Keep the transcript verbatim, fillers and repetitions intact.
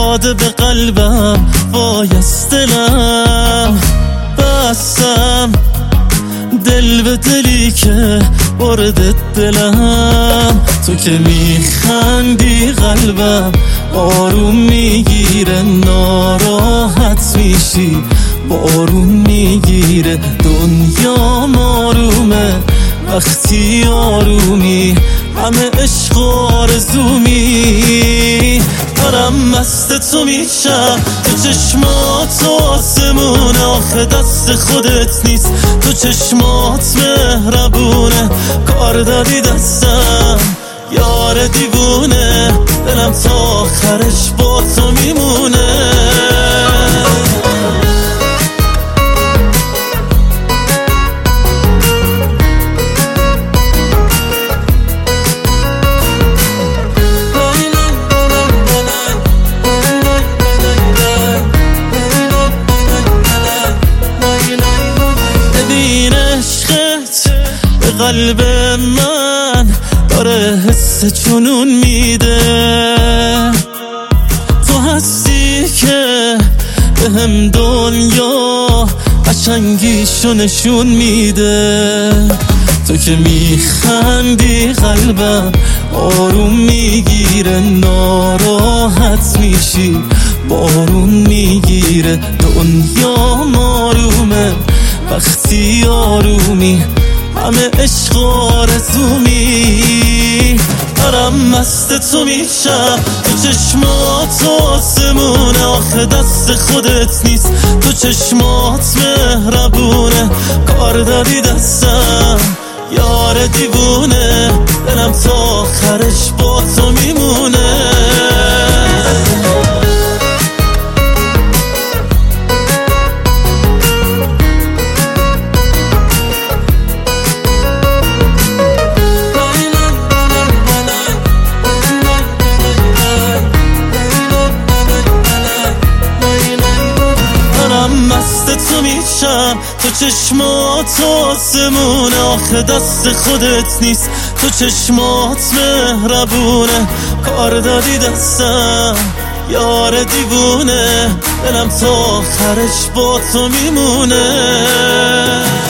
داده به قلبم، وای از دلم بستم، دل به دلی که برده دلم. تو که میخندی قلبم آروم میگیره، ناراحت میشی بارون میگیره. دنیا آرومه وقتی آرومی، همه عشق آرزومی. دارم مست تو میشم، تو چشمات آسمونه، آخه دست خودت نیست، تو چشمات مهربونه. کار دادی دستم یار دیوونه، دلم تا آخرش با تو میمونه. قلب من داره حس جنون میده، تو هستی که به هم دنیا قشنگیشو نشون میده. تو که میخندی قلبم آروم میگیره، ناراحت میشی بارون میگیره. دنیا آرومه وقتی آرومی، همه عشق آرزومی. دارم مست تو میشم، تو چشمات آسمونه، آخه دست خودت نیست، تو چشمات مهربونه. کار دادی دستم یار دیوونه، دلم تا آخرش با تو میمونه. تو میشم، تو چشمات آسمونه، آخه دست خودت نیست، تو چشمات مهربونه. کار دادی دستم یار دیوونه، دلم تا آخرش با تو میمونه.